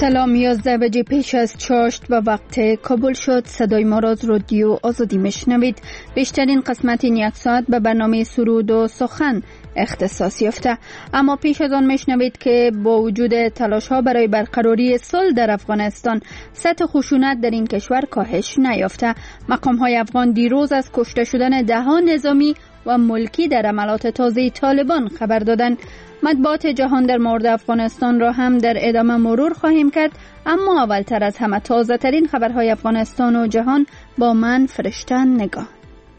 سلام. 11 بجه پیش از چاشت و وقت کابل شد. صدای ما را از رادیو آزادی میشنوید. بیشترین قسمت این یک ساعت به برنامه سرود و سخن اختصاص یافته، اما پیش از آن میشنوید که با وجود تلاش ها برای برقراری صلح در افغانستان، سطح خشونت در این کشور کاهش نیافته. مقام های افغان دیروز از کشته شدن دهها نظامی و ملکی در عملات تازه طالبان خبر دادند. مطبوعات جهان در مورد افغانستان را هم در ادامه مرور خواهیم کرد، اما اولتر از همه تازه ترین خبرهای افغانستان و جهان با من فرشته نگاه.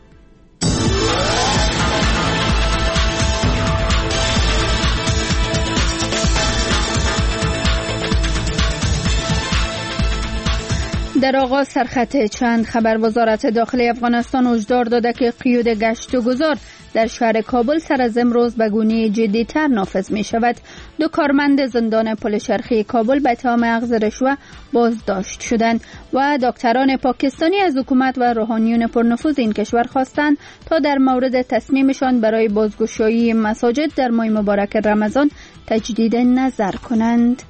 در آغاز سرخط چند خبر. وزارت داخلی افغانستان هشدار داده که قیود گشت و گذار در شهر کابل سر از امروز به گونه جدی‌تر نافذ می شود. 2 کارمند زندان پل شرقی کابل به اتهام اخذ رشوه بازداشت شدند و دکتران پاکستانی از حکومت و روحانیون پرنفوذ این کشور خواستند تا در مورد تصمیمشان برای بازگشایی مساجد در ماه مبارک رمضان تجدید نظر کنند.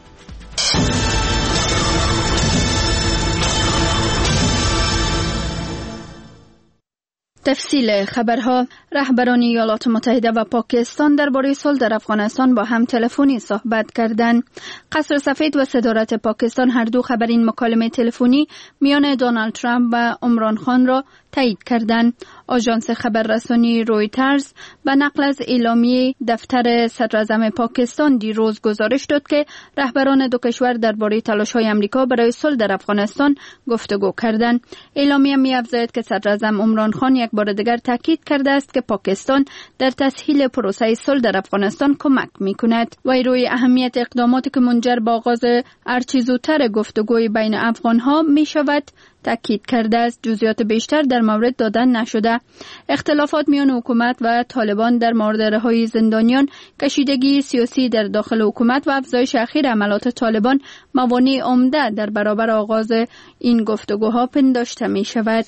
تفصیل خبرها. رهبران ایالات متحده و پاکستان درباره صلح در افغانستان با هم تلفنی صحبت کردند. قصر سفید و صدارت پاکستان هر دو خبر این مکالمه تلفنی میان دونالد ترامپ و عمران خان را تایید کردند. آژانس خبررسانی رویترز به نقل از اعلامیه دفتر صدراعظم پاکستان دیروز گزارش داد که رهبران دو کشور درباره تلاش‌های آمریکا برای صلح در افغانستان گفتگو کردند. اعلامیه می‌افزاید که صدراعظم عمران خان یک بار دیگر تاکید کرده است که پاکستان در تسهیل پروسه صلح در افغانستان کمک می‌کند و روی اهمیت اقداماتی که منجر به آغاز هرچه زودتر گفتگوی بین افغان‌ها می‌شود تاکید کرده است. جزئیات بیشتر در مورد دادن نشده. اختلافات میان حکومت و طالبان در مورد رهایی زندانیان، کشیدگی سیاسی در داخل حکومت و افزایش اخیر عملات طالبان موانع عمده در برابر آغاز این گفتگوها پنداشته می شود.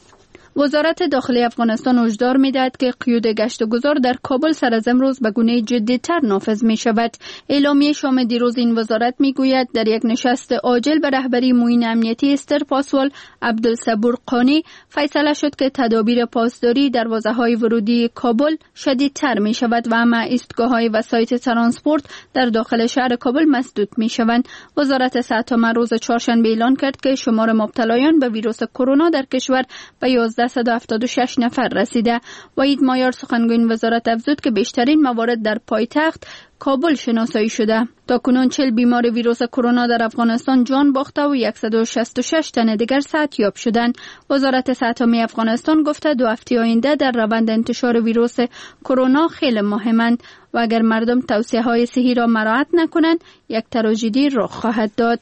وزارت داخلی افغانستان هشدار می‌دهد که قیود گشت و گذار در کابل سر از امروز به گونه جدی‌تر نافذ می‌شود. اعلامیه شام دیروز این وزارت می‌گوید در یک نشست عاجل به رهبری معین امنیتی استر پاسوال عبدالصبور قانی فیصله شد که تدابیر پاسداری دروازه‌های ورودی کابل شدیدتر می‌شود و همه ایستگاه‌های وسایط ترانسپورت در داخل شهر کابل مسدود می‌شوند. وزارت صحت روز چهارشنبه اعلان کرد که شمار مبتلایان به ویروس کرونا در کشور به 1176 نفر رسیده و اید مایار سخنگوی وزارت افزود که بیشترین موارد در پایتخت کابل شناسایی شده. تاکنون 40 بیمار ویروس کرونا در افغانستان جان باخته و 166 تن دیگر صحتیاب شدند. وزارت صحت عامه افغانستان گفته 2 هفته آینده در روند انتشار ویروس کرونا خیلی مهمند و اگر مردم توصیه‌های صحی را مراعات نکنند یک تراژدی رخ خواهد داد.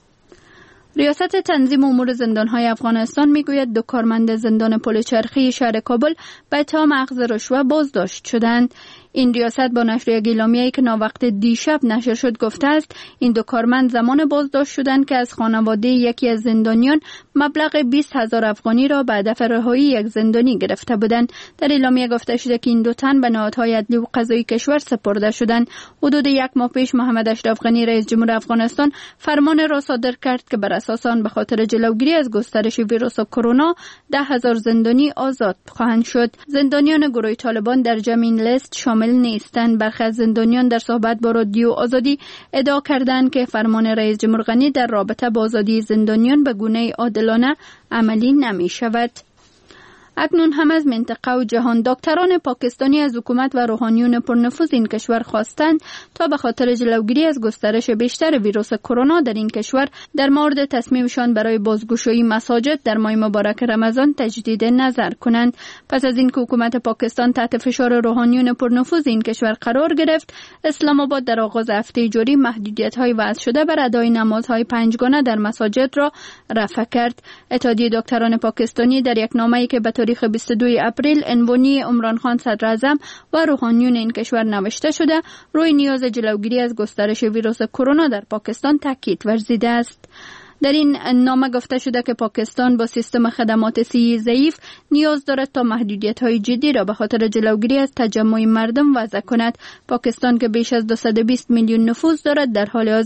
ریاست تنظیم امور زندان‌های افغانستان میگوید 2 کارمند زندان پل چرخی شهر کابل به اتهام اخذ رشوه بازداشت شدند. این ریاست با نشر یک اعلامیه‌ای که ناوقت دیشب نشر شد گفته است این 2 کارمند زمان بازداشت شدند که از خانواده یکی از زندانیان مبلغ 20,000 افغانی را به هدف رهایی یک زندانی گرفته بودند. در اعلامیه گفته شده که این 2 تن به نهادهای عدلی و قضایی کشور سپرده شدند. حدود 1 ماه پیش محمد اشرف غنی رئیس جمهور افغانستان فرمان را صادر کرد که بر اساس آن به خاطر جلوگیری از گسترش ویروس کرونا 10,000 زندانی آزاد خواهند شد. زندانیان گروه طالبان در جمعین لیست شامل نیستند. برخی از زندانیان در صحبت با رادیو آزادی ادعا کردند که فرمان رئیس جمهور غنی در رابطه با آزادی زندانیان به گونه عادلانه عملی نمی شود. اکنون هم از منطقه و جهان دکتران پاکستانی از حکومت و روحانیون پرنفوذ این کشور خواستند تا به خاطر جلوگیری از گسترش بیشتر ویروس کرونا در این کشور در مورد تصمیمشان برای بازگشایی مساجد در ماه مبارک رمضان تجدید نظر کنند. پس از اینکه حکومت پاکستان تحت فشار روحانیون پرنفوذ این کشور قرار گرفت، اسلام آباد در آغاز هفته جاری محدودیت‌های وضع شده بر ادای نمازهای 5 گانه در مساجد را رفع کرد. اتحادیه دکتران پاکستانی در یک نامه‌ای که به تاریخ 22 اپریل عنوانی عمران خان صدراعظم و روحانیون این کشور نوشته شده، روی نیاز جلوگیری از گسترش ویروس کرونا در پاکستان تاکید ورزیده است. در این نامه گفته شده که پاکستان با سیستم خدمات صحی ضعیف نیاز دارد تا محدودیت‌های جدی را به خاطر جلوگیری از تجمع مردم وضع کند. پاکستان که بیش از 220 میلیون نفوس دارد در حال حاضر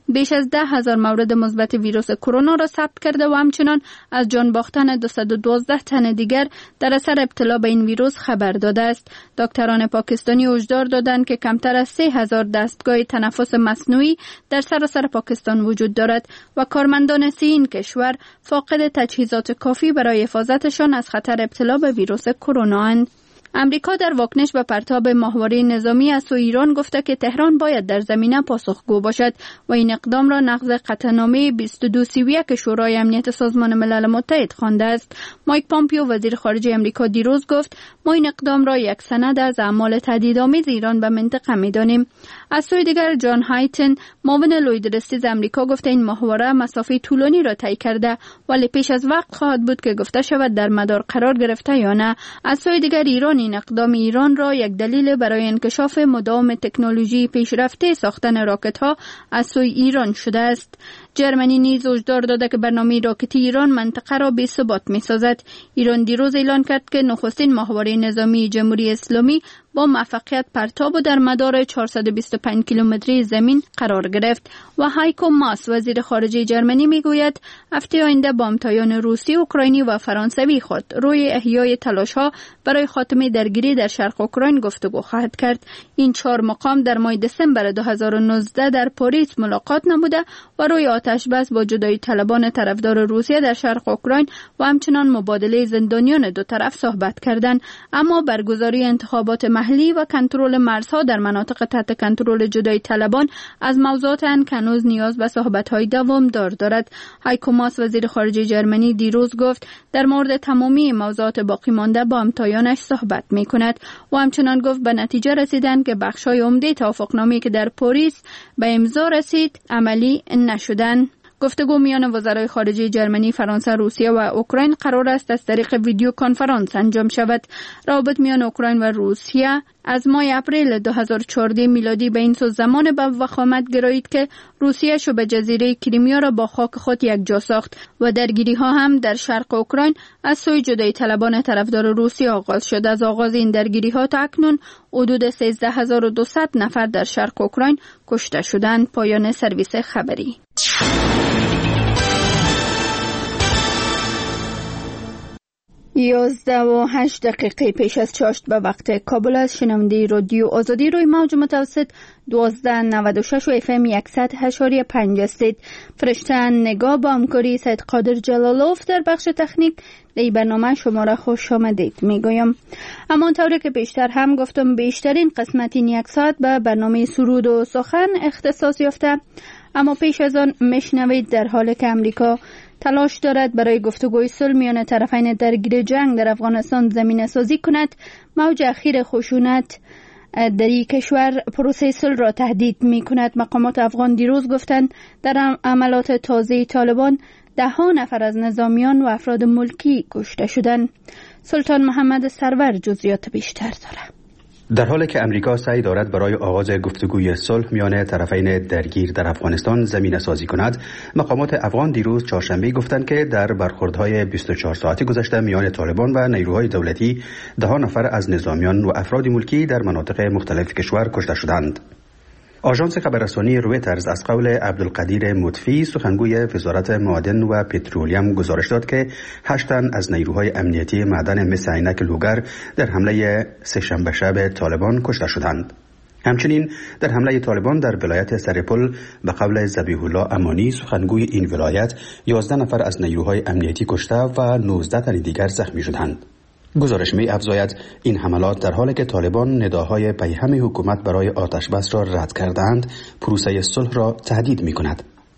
بیش از 10,000 مورد مثبت ویروس کرونا را ثبت کرده و همچنان از جان باختن 212 تن دیگر در اثر ابتلا به این ویروس خبر داده است. دکتران پاکستانی هشدار دادند که کمتر از 3,000 دستگاه تنفس مصنوعی در سراسر پاکستان وجود دارد و کارمندان این کشور فاقد تجهیزات کافی برای حفاظتشان از خطر ابتلا به ویروس کرونا اند. امریکا در واکنش به پرتاب ماهواره نظامی از سوی ایران گفته که تهران باید در زمینه پاسخگو باشد و این اقدام را نقض قطعنامه 2231 شورای امنیت سازمان ملل متحد خوانده است. مایک پامپیو وزیر خارجه امریکا دیروز گفت ما این اقدام را یک سند از اعمال تهدیدآمیز ایران به منطقه می‌دانیم. از سوی دیگر جان هایتن معاون لوید رستیز امریکا گفته این ماهواره مسافه طولانی را طی کرده ولی پیش از وقت خواهد بود که گفته شود در مدار قرار گرفته یا نه. از سوی دیگر این اقدام ایران را یک دلیل برای انکشاف مداوم تکنولوژی پیشرفته ساختن راکت ها از سوی ایران شده است. جرمنی نیز هشدار داده که برنامه راکتی ایران منطقه را بی‌ثبات می‌سازد. ایران دیروز اعلان کرد که نخستین ماهواره نظامی جمهوری اسلامی با موفقیت پرتاب و در مدار 425 کیلومتری زمین قرار گرفت و هایکو ماس وزیر خارجه جرمنی میگوید هفته آینده با همتایان روسی، اوکراینی و فرانسوی خود روی احیای تلاش‌ها برای خاتمه درگیری در شرق اوکراین گفتگو خواهد کرد. این 4 مقام در ماه دسامبر 2019 در پاریس ملاقات نموده و روی آتش بس با جدایی طلبان طرفدار روسیه در شرق اوکراین و همچنان مبادله زندانیان دو طرف صحبت کردند. اما برگزاری انتخابات محلی و کنترل مرزها در مناطق تحت کنترل جدایی طلبان از موضوعات که هنوز نیاز به صحبت‌های دوامدار دارد. هایکو ماس وزیر خارجه جرمنی دیروز گفت در مورد تمامی موضوعات باقی مانده با همتایانش صحبت می‌کند و همچنان گفت به نتیجه رسیدند که بخش‌های عمده توافقنامه‌ای که در پاریس به امضا رسید عملی نشدند. گفتگو میان وزرای خارجه جرمنی، فرانسه، روسیه و اوکراین قرار است از طریق ویدیو کنفرانس انجام شود. روابط میان اوکراین و روسیه از ماه اپریل 2014 میلادی به این سو زمان به وخامت گرایید که روسیه شبه جزیره کریمیا را با خاک خود یکجا ساخت و درگیری ها هم در شرق اوکراین از سوی جدایی طلبان طرفدار روسیه آغاز شد. از آغاز این درگیری ها تا اکنون حدود 13200 نفر در شرق اوکراین کشته شدند. پایان سرویس خبری. 11:08 پیش از چاشت به وقت کابل از شنونده رادیو آزادی روی موج متوسط 1296 و FM 100.5 هستید. فرشته نگاه با همکاری سید قادر جلالوف در بخش تکنیک در برنامه شما را خوش آمدید میگویم. همانطوری که بیشتر هم گفتم بیشترین قسمت این یک ساعت به برنامه سرود و سخن اختصاص یافته، اما پیش از آن میشنوید در حالی که امریکا تلاش دارد برای گفتگوی صلح میان طرفین درگیر جنگ در افغانستان زمینه سازی کند، موج اخیر خشونت در این کشور پروسه صلح را تهدید می کند. مقامات افغان دیروز گفتند در عملات تازه طالبان 10 نفر از نظامیان و افراد ملکی کشته شدند. سلطان محمد سرور جزئیات بیشتر دارد. در حالی که امریکا سعی دارد برای آغاز گفتگوی صلح میان طرفین درگیر در افغانستان زمینه سازی کند، مقامات افغان دیروز چهارشنبه گفتند که در برخوردهای 24 ساعته گذشته میان طالبان و نیروهای دولتی 10 نفر از نظامیان و افراد ملکی در مناطق مختلف کشور کشته شدند. آژانس خبررسانی رویترز از قول عبدالقدیر مطفی سخنگوی وزارت معادن و پترولیم گزارش داد که 8 تن از نیروهای امنیتی معدن مس عینک لوگر در حمله سه‌شنبه شب طالبان کشته شدند. همچنین در حمله طالبان در ولایت سرپل به قول ذبیح الله امانی سخنگوی این ولایت 11 نفر از نیروهای امنیتی کشته و 19 تن دیگر زخمی شدند. گزارش می افزاید این حملات در حالی که طالبان نداهای پیهم حکومت برای آتش بس را رد کردند، پروسه صلح را تهدید می کند.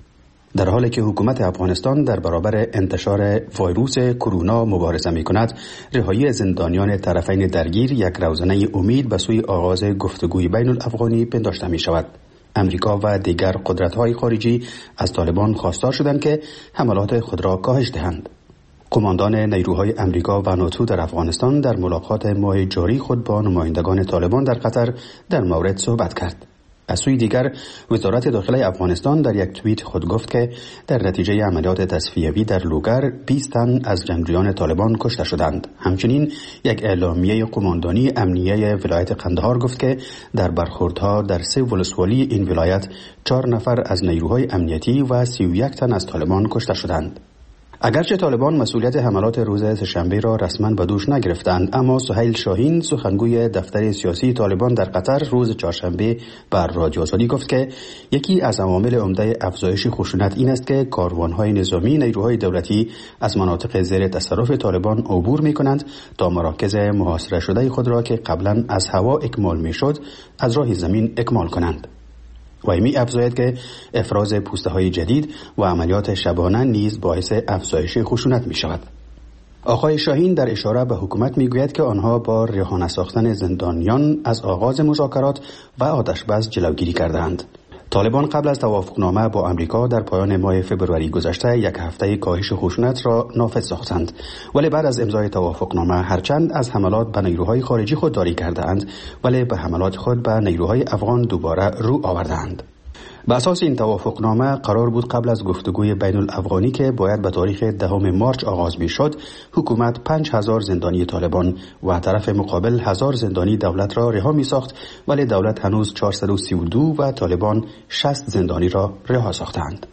در حالی که حکومت افغانستان در برابر انتشار ویروس کرونا مبارزه می کند، رهایی زندانیان طرفین درگیر یک روزنه امید به سوی آغاز گفتگوی بین الافغانی پنداشته می شود. امریکا و دیگر قدرت‌های خارجی از طالبان خواستار شدند که حملات خود را کاهش دهند. قماندان نیروهای امریکا و ناتو در افغانستان در ملاقات ماه جاری خود با نمایندگان طالبان در قطر در مورد صحبت کرد. از سوی دیگر وزارت داخله افغانستان در یک توییت خود گفت که در نتیجه عملیات تصفیوی در لوگر 20 تن از جنگجویان طالبان کشته شدند. همچنین یک اعلامیه قماندانی امنیه ولایت قندهار گفت که در برخوردها در 3 ولسوالی این ولایت 4 نفر از نیروهای امنیتی و 31 تن از طالبان کشته شدند. اگرچه طالبان مسئولیت حملات روز سه‌شنبه را رسما به دوش نگرفتند، اما سهیل شاهین سخنگوی دفتر سیاسی طالبان در قطر روز چهارشنبه بر رادیو آزادی گفت که یکی از عوامل عمده افزایش خشونت این است که کاروانهای نظامی نیروهای دولتی از مناطق زیر تصرف طالبان عبور می‌کنند تا مراکز محاصره شده خود را که قبلا از هوا اکمال می‌شد از راه زمین اکمال کنند. و می افزاید که افراز پوسته‌های جدید و عملیات شبانه نیز باعث افزایش خشونت می شود. آقای شاهین در اشاره به حکومت می گوید که آنها با رها ساختن زندانیان از آغاز مذاکرات و آتش‌بس جلوگیری کردند. طالبان قبل از توافقنامه با آمریکا در پایان ماه فوریه گذشته یک هفته کاهش خشونت را نافذ ساختند، ولی بعد از امضای توافقنامه هرچند از حملات به نیروهای خارجی خودداری کردند، ولی به حملات خود به نیروهای افغان دوباره رو آوردند. به اساس این توافقنامه قرار بود قبل از گفتگوی بین الافغانی که باید به تاریخ 10 مارچ آغاز می‌شد، حکومت 5000 زندانی طالبان و طرف مقابل 1000 زندانی دولت را رها می‌ساخت، ولی دولت هنوز 432 و طالبان 60 زندانی را رها ساختند.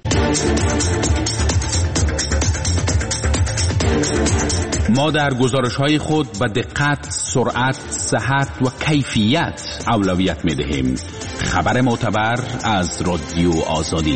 ما در گزارش‌های خود به دقت، سرعت، صحت و کیفیت اولویت می‌دهیم. خبر معتبر از رادیو آزادی.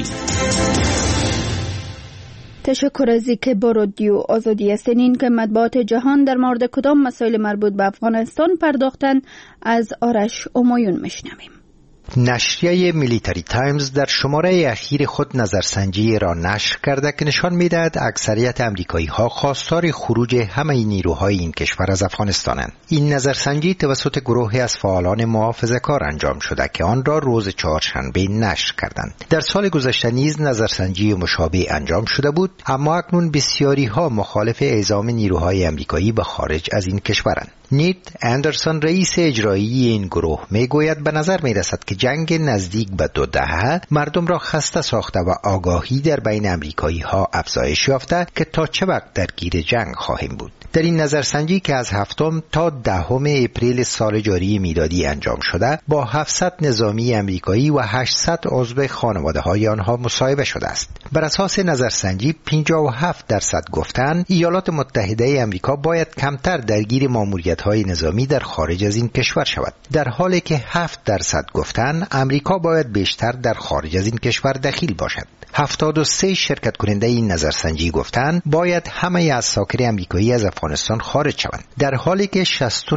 تشکر از اینکه با رادیو آزادی هستین. این که مطبوعات جهان در مورد کدام مسائل مربوط به افغانستان پرداختن از آرش امایون میشنویم. نشریه میلیتری تایمز در شماره اخیر خود نظرسنجی را نشر کرده که نشان می‌دهد اکثریت آمریکایی‌ها خواستار خروج همه نیروهای این کشور از افغانستانند. این نظرسنجی توسط گروهی از فعالان محافظه‌کار انجام شده که آن را روز چهارشنبه نشر کردند. در سال گذشته نیز نظرسنجی مشابه انجام شده بود، اما اکنون بسیاری‌ها مخالف اعزام نیروهای آمریکایی به خارج از این کشورند. نیت اندرسون رئیس اجرایی این گروه میگوید به نظر میرسد که جنگ نزدیک به 2 دهه مردم را خسته ساخته و آگاهی در بین آمریکایی ها افزایش یافته که تا چه وقت درگیر جنگ خواهیم بود. در این نظرسنجی که از 7 تا 10 اپریل سال جاری میلادی انجام شده، با 700 نظامی آمریکایی و 800 عضو خانواده های آنها مصاحبه شده است. بر اساس نظرسنجی 57% گفتند ایالات متحده آمریکا باید کمتر درگیر ماموریت‌های نظامی در خارج از این کشور شود، در حالی که 7% گفتند آمریکا باید بیشتر در خارج از این کشور دخیل باشد. 73 شرکت کننده این نظرسنجی گفتند باید همه عساکر آمریکایی از افغانستان خارج شوند، در حالی که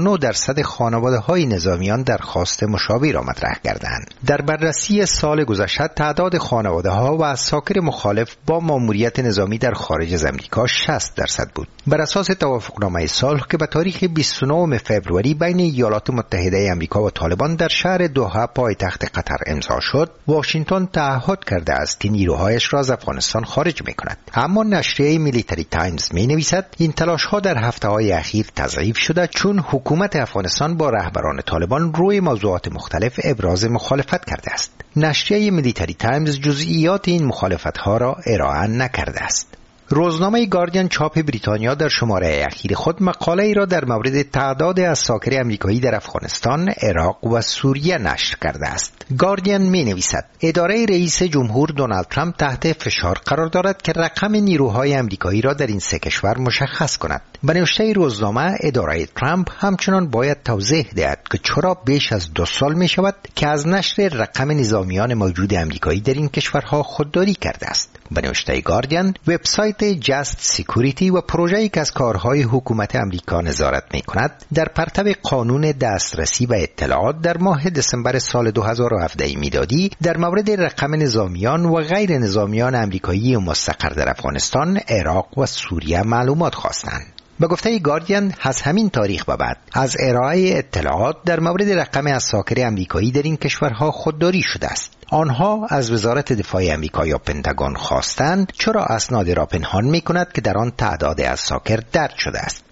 69% خانواده‌های نظامیان درخواست مشابه را مطرح کردند. در بررسی سال گذشته تعداد خانواده‌ها و عساکر مخالف با ماموریت نظامی در خارج از آمریکا 60% بود. بر اساس توافقنامه صلح که به تاریخ 29 فوریه بین ایالات متحده آمریکا و طالبان در شهر دوحه پایتخت قطر امضا شد، واشنگتن تعهد کرده است که نیروهایش را از افغانستان خارج می‌کند. اما نشریه میلیتری تایمز می‌نویسد این تلاش‌ها در هفته‌های اخیر تضعیف شده، چون حکومت افغانستان با رهبران طالبان روی موضوعات مختلف ابراز مخالفت کرده است. نشریه میلیتری تایمز جزئیات این مخالفت‌ها را ارائه نکرده است. روزنامه گاردین چاپ بریتانیا در شماره اخیر خود مقاله ای را در مورد تعداد عساکر آمریکایی در افغانستان، عراق و سوریه نشر کرده است. گاردین می نویسد اداره رئیس جمهور دونالد ترامپ تحت فشار قرار دارد که رقم نیروهای آمریکایی را در این 3 کشور مشخص کند. به نوشته روزنامه اداره ترامپ همچنان باید توضیح دهد که چرا بیش از 2 سال می شود که از نشر رقم نظامیان موجود آمریکایی در این کشورها خودداری کرده است. به نوشته گاردین، وبسایت جست سکیوریتی و پروژه‌ای که از کارهای حکومت آمریکا نظارت می‌کند، در پرتو قانون دسترسی و اطلاعات در ماه دسامبر سال 2017 میلادی در مورد رقم نظامیان و غیر نظامیان آمریکایی مستقر در افغانستان، عراق و سوریه معلومات خواستند. به گفته گاردین، از همین تاریخ به بعد از ارائه اطلاعات در مورد رقم عساکر آمریکایی در این کشورها خودداری شده است. آنها از وزارت دفاع آمریکا یا پنتاگون خواستند چرا اسناد را پنهان می‌کند که در آن تعداد عساکر درج شده است.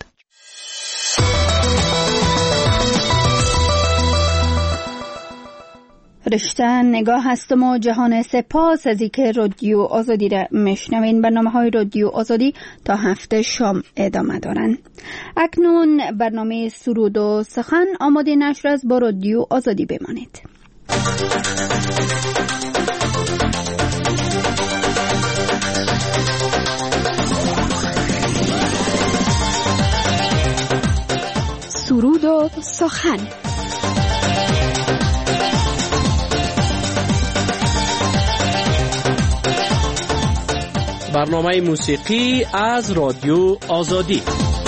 رشته نگاه هستم و جهان سپاس از اینکه رادیو آزادی را میشنوین. برنامه‌های رادیو آزادی تا هفته شام ادامه دارن. اکنون برنامه سرود و سخن آماده نشر است. با رادیو آزادی بمانید. سرود و سخن. برنامه موسیقی از رادیو آزادی.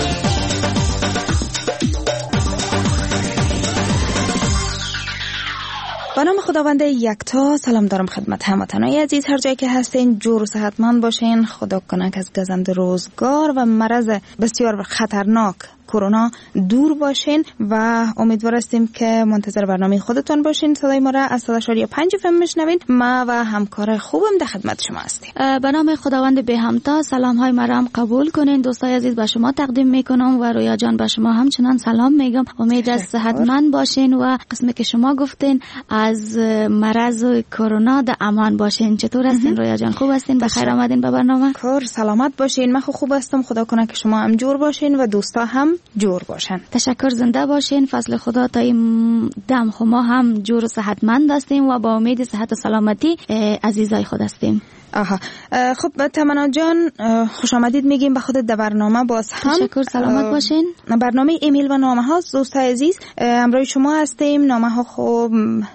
به نام خداوند یکتا. سلام دارم خدمت هموطنان عزیز، هر جایی که هستین جور و صحتمند باشین. خدا کنه که از گزند روزگار و مرض بسیار خطرناک کرونا دور باشین و امیدوار هستیم که منتظر برنامه خودتون باشین. صدای ما را از 100.5 FM میشنوین. ما و همکار خوبم در خدمت شما هستیم. به نام خداوند بی همتا سلام های مرا قبول کنین. دوستای عزیز به شما تقدیم میکنم و رویا جان به شما همچنان سلام میگم. امید از صحتمند باشین و قسمی که شما گفتین از مرض کرونا در امان باشین. چطور هستین رویا جان؟ خوب هستین؟ بخیر آمدین به برنامه. کار سلامت باشین. من خوب هستم. خدا کنه که شما هم جور باشین و دوستا هم جور باشن. تشکر، زنده باشین. فضل خدا تا این دم ما هم جور و صحتمند هستیم و با امید صحت و سلامتی عزیزای خود هستیم. خب تمنا جان خوش آمدید میگیم به خودت در برنامه. باز هم تشکر، سلامت باشین. برنامه ایمیل و نامه ها دوستای عزیز همراه شما هستیم. نامه ها خب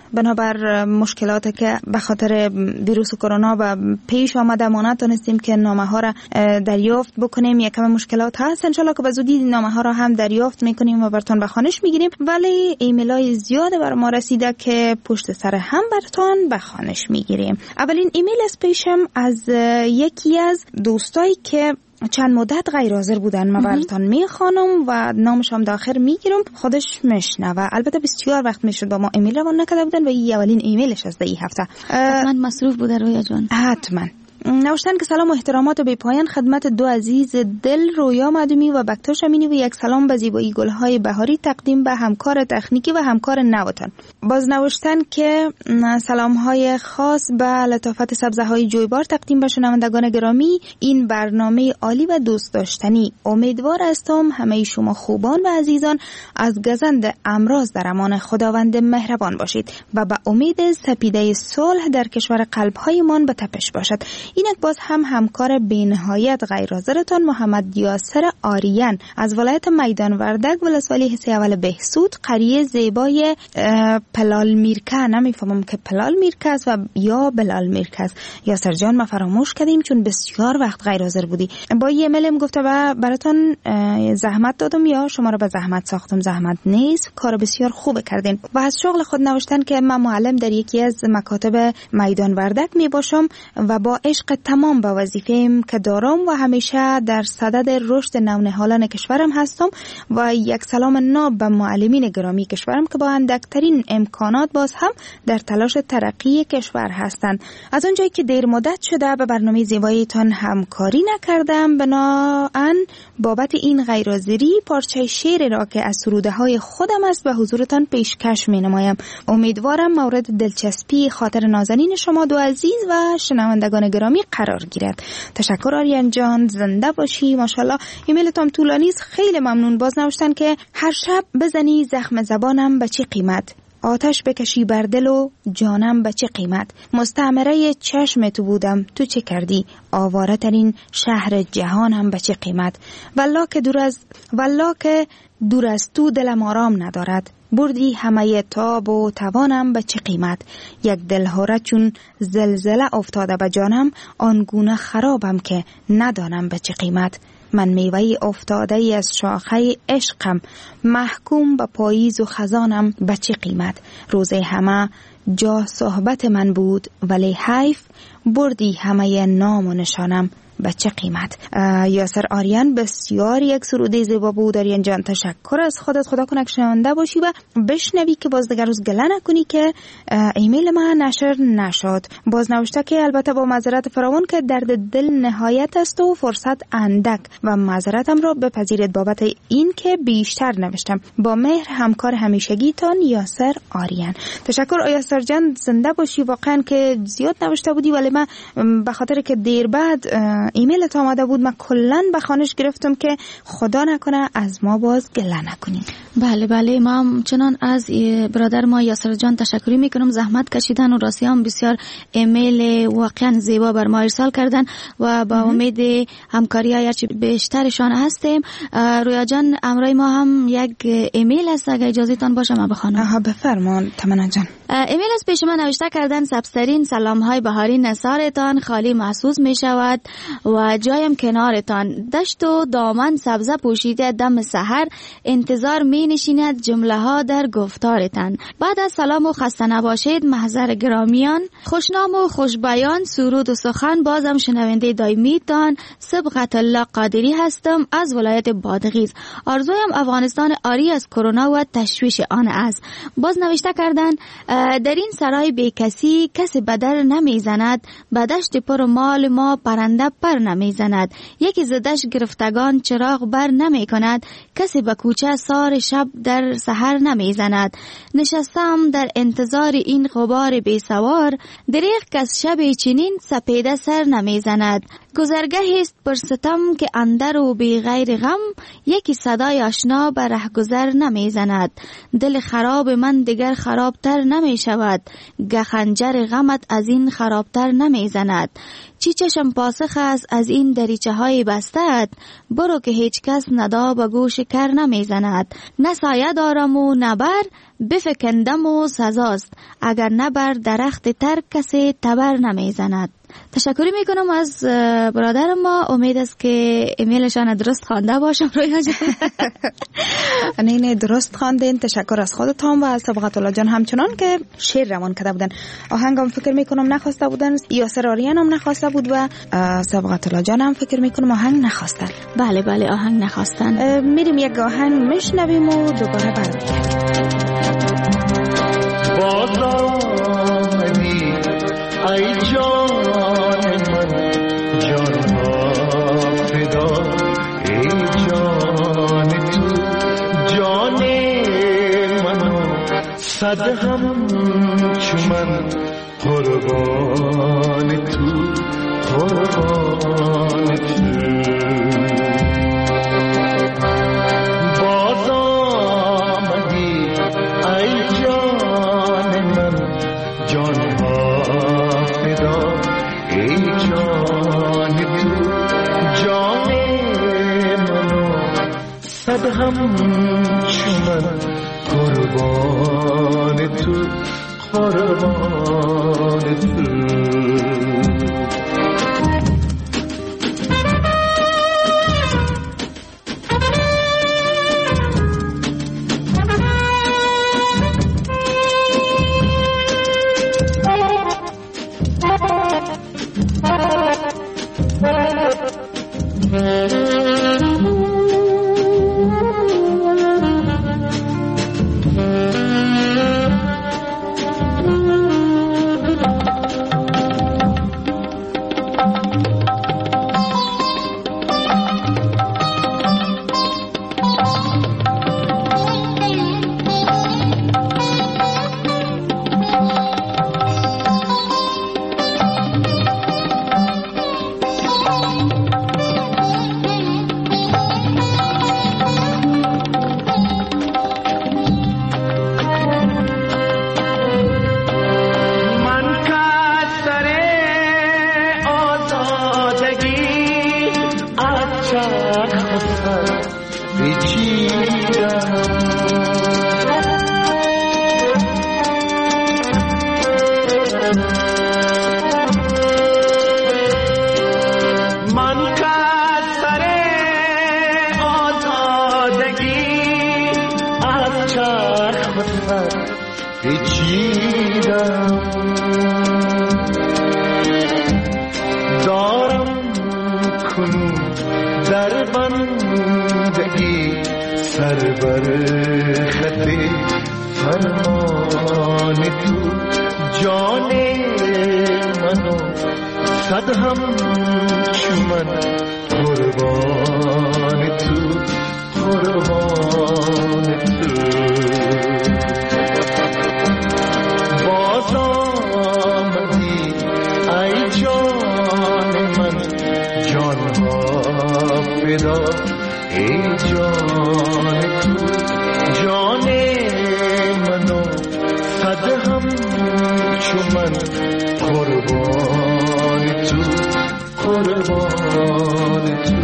بنابر مشکلاتی که به خاطر ویروس کرونا و پیش آمده ما نتونستیم که نامه ها را دریافت بکنیم. یکم مشکلات هست، ان شاء الله که به زودی نامه ها را هم دریافت میکنیم و براتون به خوانش میگیریم. ولی ایمیل های زیاد بر ما رسیده که پشت سر هم براتون به خوانش میگیریم. اولین ایمیل از پیشم از یکی از دوستایی که چند مدت غیر حاضر بودن. من براتون میخوانم و نامش هم داخل میگیرم، خودش میشنوه. البته بسیار وقت میشد با ما ایمیل روان نکرده بودن و این اولین ایمیلش از این هفته. حتما مصروف بوده رویا جان. حتما. نوشتن که سلام و احترامات بی پایان خدمت دو عزیز دل، رویا مدومی و بکتاش امینی، و یک سلام به زیبایی گلهای بهاری تقدیم به همکار تکنیکی و همکار نوتان. باز نوشتن که سلام های خاص به لطافت سبزه های جویبار تقدیم به شنوندگان گرامی. این برنامه عالی و دوست داشتنی. امیدوار هستم همه شما خوبان و عزیزان از گزند امراض در امان خداوند مهربان باشید و به امید سپیده صلح در کشور قلب‌هایمان به تپش باشد. اینک باز هم همکار بینهایت غیر حاضرتان محمد یاسر آریان از ولایت میدان وردک، ولسوالی حصه اول بهسود، قریه زیبای پلال میرکه. نمیفهمم که پلال میرکه است و یا بلال میرکه است. یاسر جان ما فراموش کردیم چون بسیار وقت غیر حاضر بودی. با ایمیلم گفته براتون زحمت دادم یا شما رو به زحمت ساختم. زحمت نیست، کار بسیار خوب کردین. و از شغل خود نوشتن که من معلم در یکی از مکاتب میدان وردک می باشم و با عشق تمام به وظیفه‌ام که دارم و همیشه در صدد رشد نونهالان کشورم هستم و یک سلام ناب به معلمین گرامی کشورم که با اندکترین امکانات باز هم در تلاش ترقی کشور هستند. از اونجایی که دیر مدت شده به برنامه زیباییتان همکاری نکردم، بنابراین بابت این غیرحاضری پارچه شعر را که از سروده های خودم است به حضورتان پیشکش می نمایم. امیدوارم مورد دلچسپی خاطر نازنین شما دو عزیز و شنوندگان گرامی قرار گیرد. تشکر آریان جان، زنده باشی. ماشاءالله ایمیلتون طولانی است، خیلی ممنون. باز نوشتن که هر شب بزنی زخم زبانم به چه قیمت، آتش بکشی بر دل و جانم به چه قیمت، مستعمره چشم تو بودم تو چه کردی، آواره ترین شهر جهانم به چه قیمت، والله که دور از تو دلم آرام ندارد، بردی همه تاب و توانم به چه قیمت، یک دلهوره چون زلزله افتاده به جانم، آنگونه خرابم که ندانم به چه قیمت، من میوه افتاده ای از شاخه عشقم، محکوم به پاییز و خزانم به چه قیمت، روزه همه جا صحبت من بود ولی حیف، بردی همه نام و نشانم به چه قیمت؟ یاسر آریان بسیار یک سروده زیبا بود. آریان جان تشکر از خودت. خدا کنه که شنونده باشی و بشنوی که باز دیگر روز گله نکنی که ایمیل من نشر نشد. باز نوشته که البته با معذرت فراوان که درد دل نهایت است و فرصت اندک و معذرتم را بپذیرید بابت این که بیشتر نوشتم. با مهر همکار همیشگیتان یاسر آریان. تشکر یاسر جان، زنده باشی. واقعا که زیاد نوشته بودی ولی من به خاطر که دیر بعد ایمیلت آمده بود من کلا به خانش گرفتم که خدا نکنه از ما باز گله نکنیم. بله ما چنان از برادر ما یاسر جان تشکری میکنم. زحمت کشیدن و راستی هم بسیار ایمیل واقعا زیبا بر ما ارسال کردن و با امید همکاری هرچی بیشترشان هستیم. رویا جان امرای ما هم یک ایمیل است، اگه اجازه تان باشه ما بخوانم. بفرمان تمنا جان. ایمیل از پیش من نوشته کردن سبزترین سلام های بهاری نثارتان خالی محسوس می شود و جایم کنارتان. دشت و دامن سبزه پوشیده دم سحر انتظار می نشیند جمله ها در گفتارتان. بعد از سلام و خسته نباشید محضر گرامیان، خوشنام و خوشبیان، سرود و سخن بازم شنونده دایمیتان صبغت الله قادری هستم از ولایت بادغیس. آرزویم افغانستان آری از کرونا و تشویش آن است. باز نوشته کردن در این سرای بی کسی بدر نمی زند، به دشت پر مال ما پرنده پر نمی زند. یکی زدش گرفتگان چراغ بر نمی کند، کسی به کوچه سار شب در سحر نمی زند. نشستم در انتظار این غبار بی سوار، دریغ کس شب چنین سپیده سر نمی زند. گذرگه است پر ستم که اندر و بی غیر غم، یکی صدای آشنا به ره گذر نمی زند. دل خراب من دیگر خرابتر نمی شود، گخنجر غمت از این خرابتر نمی زند. چی چشم پاسخ است از این دریچه های بستت، برو که هیچ کس ندا به گوش کر نمی زند. نه سایه دارم و نه بر بفکندم و سزاست، اگر نه بر درخت تر کسی تبر نمی زند. تشکری میکنم از برادر ما. امید است که ایمیلشان درست خوانده باشم. رویا جان نه درست خواندین. تشکر از خودتان و از صبغت الله جان همچنان که شعر روان کرده بودن. آهنگم فکر میکنم نخواسته بودن، یاسر آریان هم نخواسته بود و صبغت الله جان هم فکر میکنم آهنگ نخواستن. بله آهنگ نخواستن. میریم یک آهنگ میشنویم و دوباره برمیگردیم. ای جان من جان ها فدا، ای جان تو جان منو صد هم چو من قربان تو قربان تو. باز آمدی ای جان من جان ای جان تو جان منو صد هم چو من قربان تو قربان تو. سر بر خط فرمان تو جان منو صد هم چمن قربان تو قربان تو باز آمدی ای جان من جان ها فدا ای جان تو جان منو صد هم چمن قربان تو قربان تو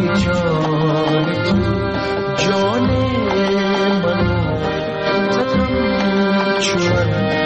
جان تو جان من تکم چون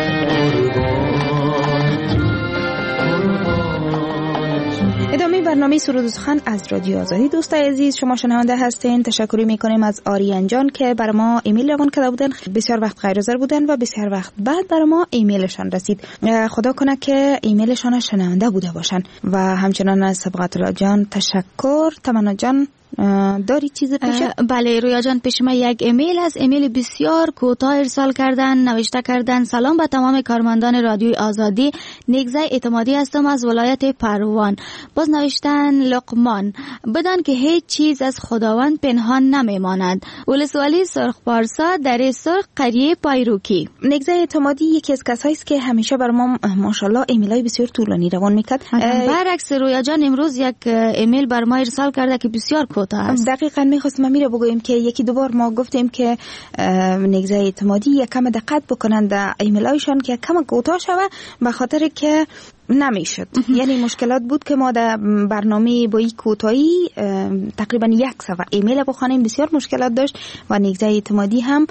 ادامه برنامه سرود و سخن از رادیو آزادی. دوستای عزیز شما شنونده هستین. تشکری میکنیم از آریان جان که برای ما ایمیل روان کرده بودن. بسیار وقت غیر حاضر بودن و بسیار وقت بعد برای ما ایمیلشان رسید. خدا کنه که ایمیلشان شنونده بوده باشن. و همچنان از سبقت الله جان تشکر. تمنا جان داری چیز پیشه؟ بله رویا جان، پیش ما یک ایمیل از ایمیل بسیار کوتاه ارسال کردن. نوشته کردن سلام به تمام کارمندان رادیوی آزادی، نیگزه اعتمادی هستم از ولایت پروان. باز نوشتن لقمان، بدان که هیچ چیز از خداوند پنهان نمیماند. ولسوالی سرخ پارسا در سرخ قریه پایروکی. نیگزه اعتمادی یکی از کسایی است که همیشه بر ما ماشاءالله ایمیلای بسیار طولانی روان میکرد. برعکس رویا جان امروز یک ایمیل بر ما ارسال کرده که بسیار دقیقاً میخواستم میره بگویم که یکی دوبار ما گفتیم که نیگزه اعتمادی یک کم دقت بکنن در ایمیلایشان که کم کوتاه شوه، به خاطر که نمیشد. یعنی مشکلات بود که ما در برنامه با این کوتاهی تقریبا یک صفحه ایمیل بخوانیم، بسیار مشکلات داشت و نیگزه اعتمادی هم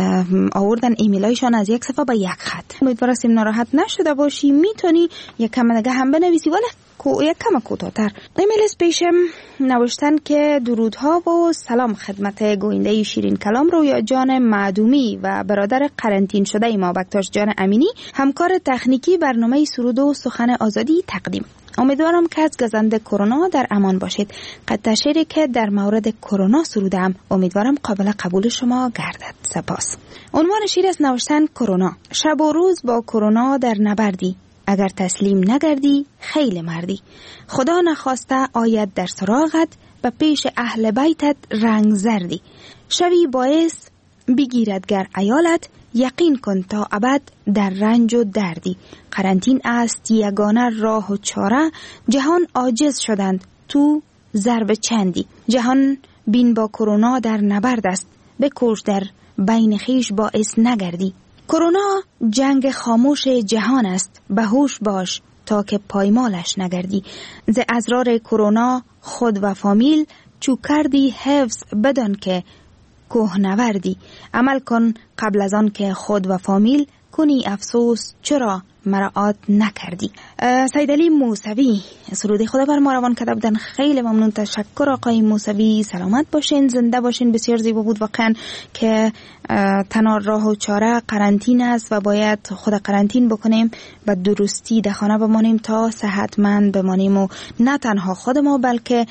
آوردن ایمیلایشان از یک صفحه به یک خط. امیدوارم ناراحت نشده باشی، میتونی یک کم دیگه هم بنویسی ولی یک کم کوتاه‌تر. ایمیل پیشم نوشتن که درودها و سلام خدمت گوینده شیرین کلام رویا جان معدومی و برادر قرنطین شده ما بکتاش جان امینی، همکار تکنیکی برنامه سرود و سخن آزادی تقدیم. امیدوارم که از گزند کرونا در امان باشید. قطعه شعری که در مورد کرونا سرودم امیدوارم قابل قبول شما گردد. سپاس. عنوان شعر است نوشتن کرونا. شب و روز با کرونا در نبردی، اگر تسلیم نگردی خیلی مردی. خدا نخواسته آید در سراغت، به پیش اهل بیتت رنگ زردی. شوی باعث بگیرد گر عیالت، یقین کن تا ابد در رنج و دردی. قرنطین است یگانه راه و چاره، جهان عاجز شدند تو ضرب چندی. جهان بین با کرونا در نبرد است، بکوش در بین خیش باعث نگردی. کرونا جنگ خاموش جهان است، به هوش باش تا که پایمالش نگردی. ز ازرار کرونا خود و فامیل، چو کردی حفظ بدان که کوه نوردی. عمل کن قبل از آن که خود و فامیل، کنی افسوس چرا مراعات نکردی. سید علی موسوی سرود خدا بر ما روان کرده بودن. خیلی ممنون، تشکر آقای موسوی. سلامت باشین، زنده باشین. بسیار زیبا بود واقعا که تنها راه و چاره قرنطین است و باید خود قرنطین بکنیم و درستی در خانه بمانیم تا صحتمند بمانیم و نه تنها خود ما بلکه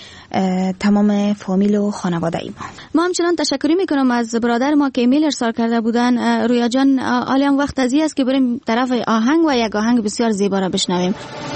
تمام فامیل و خانواده ای ما همچنان تشکری میکنم از برادر ما که ایمیل ارسال کرده بودن. رویا جان حالی هم وقت ازی است که بریم طرف آهنگ و یک آهنگ بسیار زیبا را بشنویم.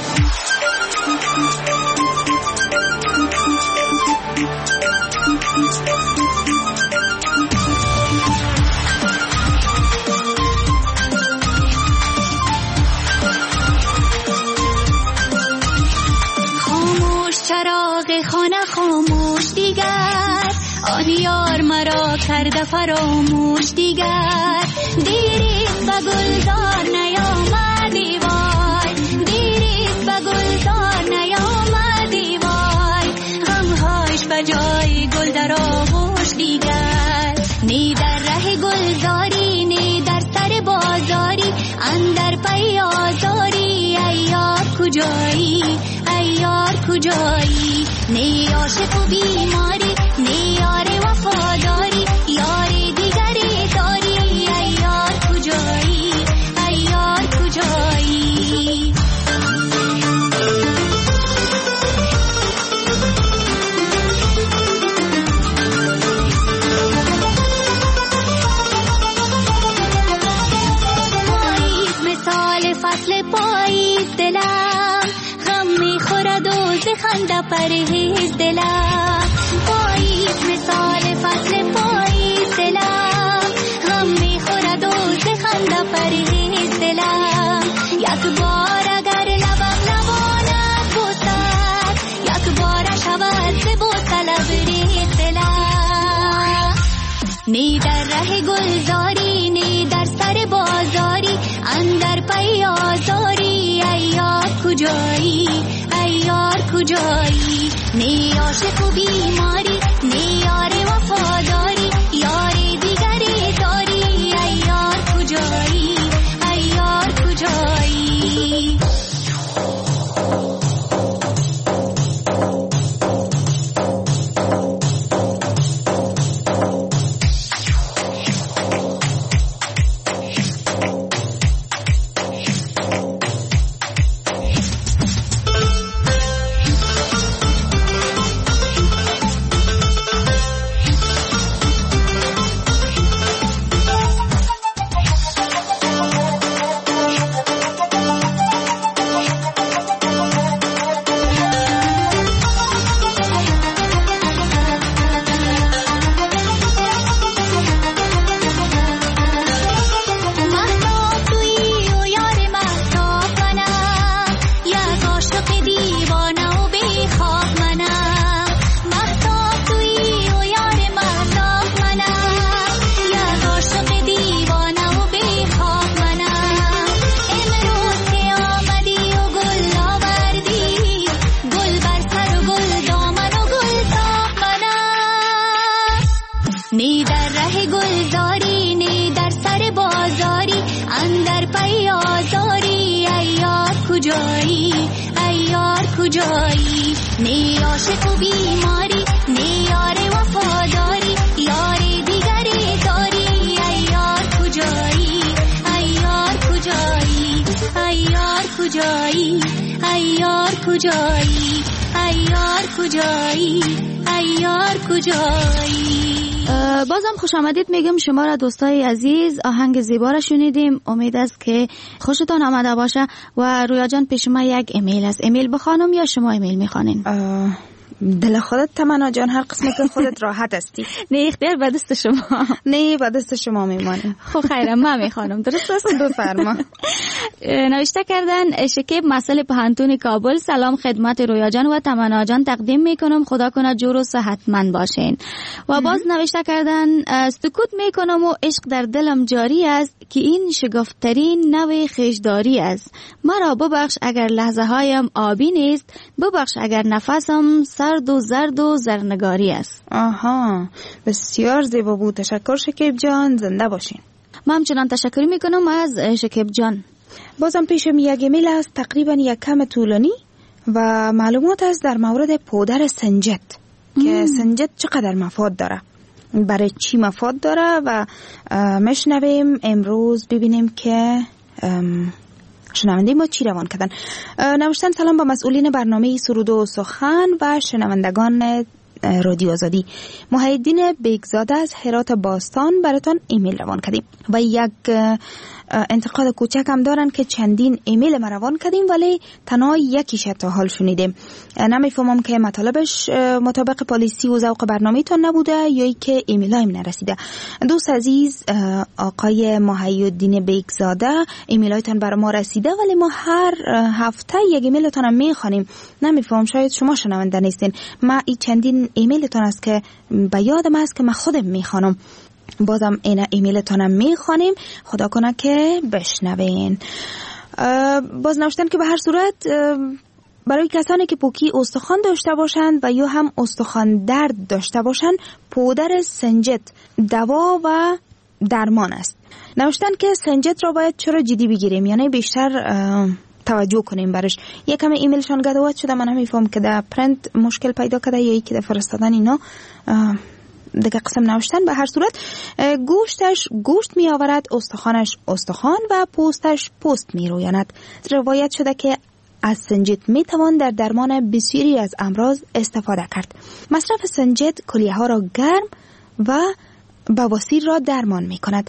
خاموش چراغ خانه خاموش دیگر، آن یار مرا کرده فراموش دیگر. دیریست به گلزار نیامدی وای، دیریست به گلزار نیامدی وای. غمهاش به جای گل در آغوش دیگر. نی در ره گلزاری نی در سر بازاری، اندر پی آزاری ای یار کجایی، ای یار کجایی. نی عاشق و بیماری نی یار وفاداری، یاری دیگری داری ای یار کجایی، ای یار کجایی. پاییز مثال فصل پاییز دلم، غم میخورد و زخنده پرهیز دلم. پاییز مثال فصل پاییز دلم، غم میخورد و زخنده پرهیز دلم. یک بار اگر لبم نماند بوسد، یک بار شود ز بوسه لبریز دلم. نی در ره گلزاری نی در سر بازاری، اندر پی آزاری ای یار کجایی، ای یار کجایی. نی عاشق و بیماری نی در ره گلزاری، نی در سر بازاری، اندر پی آزاری. ای یار کجایی، ای یار کجایی؟ نی عاشق و بیماری، نی یار وفاداری، یار دیگری داری. ای یار کجایی، ای یار کجایی؟ ای یار کجایی، ای یار کجایی؟ ای یار کجایی، ای یار کجایی؟ بازم خوش آمدید میگم شما را دوستای عزیز. آهنگ زیبا را شنیدیم، امید است که خوشتان آمده باشه. و رویا جان پیش ما یک ایمیل است، ایمیل بخوانم یا شما ایمیل میخوانین؟ دل خودت تمنا جان، هر قسمی که خودت راحت هستی. نه اختیار به دست شما. نه به دست شما میمانه. خب خیره من میخوانم، درست است؟ بفرما. نوشته کردن شکیب مسئله پهنتون کابل. سلام خدمت رویا جان و تمنا جان تقدیم میکنم، خدا کنه جور و صحتمند باشین. و باز نوشته کردن سکوت میکنم و عشق در دلم جاری است که این شگفترین نوع خیشداری است. مرا ببخش اگر لحظه هایم آبی نیست، ببخش اگر نفسم سرد و زرد و زرنگاری است. آها، بسیار زیبا بود. تشکر شکیب جان، زنده باشین. من همچنان تشکر میکنم از شکیب جان. بازم پیشم یک ایمیل است تقریبا یک کم طولانی و معلومات است در مورد پودر سنجد که سنجد چقدر مفاد داره، برای چی مفاد داره و مشنویم امروز ببینیم که شنونده ما چی روان کردن. نوشتن سلام با مسئولین برنامه سرود و سخن و شنوندگان رادیو آزادی. محیدین بیگزاده از هرات باستان براتون ایمیل روان کردیم و یک انتقاد کوچک هم دارن که چندین ایمیل ما روان کردیم ولی تنها یکیش تا حال شنیدیم. نمیفهمم که مطالبش مطابق پالیسی و ذوق برنامه‌تون نبوده یا که ایمیلایم نرسیده. دوست عزیز آقای محیدین بیگزاده، ایمیلایتون برای ما رسیده ولی ما هر هفته یک ایمیلتون میخوانیم. نمیفهمم، شاید شما شنونده نیستین. ما این چندین ایمیلتون است که به یادم است که من خودم میخوانم. بازم این ایمیلتونم میخوانیم، خدا کنه که بشنوین. باز نوشتن که به هر صورت برای کسانی که پوکی استخوان داشته باشند و یا هم استخوان درد داشته باشند، پودر سنجد دوا و درمان است. نوشتن که سنجد را باید چرا جدی بگیریم، یعنی بیشتر توجه کنیم برش. یکم ایمیلشان گدوات شده، من نمیفهم که در پرنت مشکل پیدا کرده یا یکی در فرستادن اینا دیگه قسم نوشتن. به هر صورت گوشتش گوشت می آورد، استخوانش استخوان و پوستش پوست می رویاند. روایت شده که از سنجد می توان در درمان بسیاری از امراض استفاده کرد. مصرف سنجد کلیه ها را گرم و بواسیر را درمان می کند.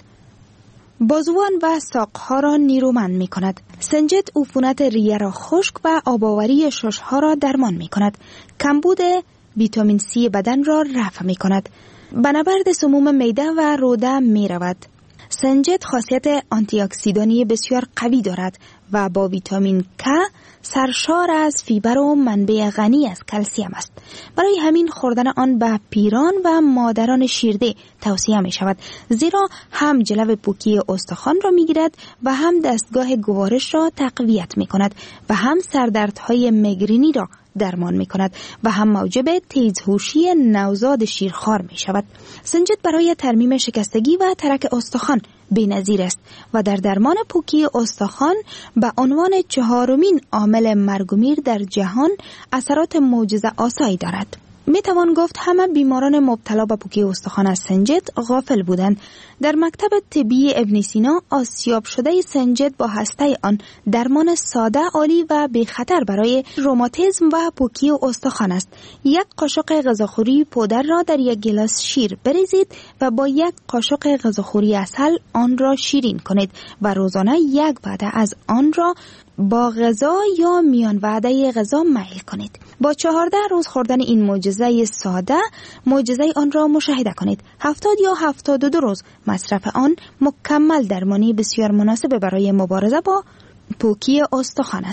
بازوان و ساقها را نیرومند می کند. سنجد عفونت ریه را خشک و آباوری ششها را درمان می کند. کمبود ویتامین C بدن را رفع می کند. به نبرد سموم معده و روده می رود. سنجد خاصیت آنتی اکسیدانی بسیار قوی دارد و با ویتامین K سرشار از فیبر و منبع غنی از کلسیم است. برای همین خوردن آن به پیران و مادران شیرده توصیه می شود، زیرا هم جلو پوکی استخوان را می گیرد و هم دستگاه گوارش را تقویت می کند و هم سردردهای میگرینی را درمان می کند و هم موجب تیزهوشی نوزاد شیرخوار می شود. سنجد برای ترمیم شکستگی و ترک استخوان بی‌نظیر است و در درمان پوکی استخوان به عنوان 4مین عامل مرگ و میر در جهان اثرات معجزه آسایی دارد. می توان گفت همه بیماران مبتلا به پوکی استخوان از سنجد غافل بودند. در مکتب طبی ابن سینا آسیاب شده سنجد با هسته آن درمان ساده، عالی و بی خطر برای روماتیسم و پوکی استخوان است. یک قاشق غذاخوری پودر را در یک گلاس شیر بریزید و با یک قاشق غذاخوری عسل آن را شیرین کنید و روزانه یک وعده از آن را با غذا یا میان وعده غذا میل کنید. با 14 روز خوردن این معجزه ساده، معجزه آن را مشاهده کنید. 70 یا 72 روز مصرف آن مکمل درمانی بسیار مناسب برای مبارزه با پوکی استخوان است.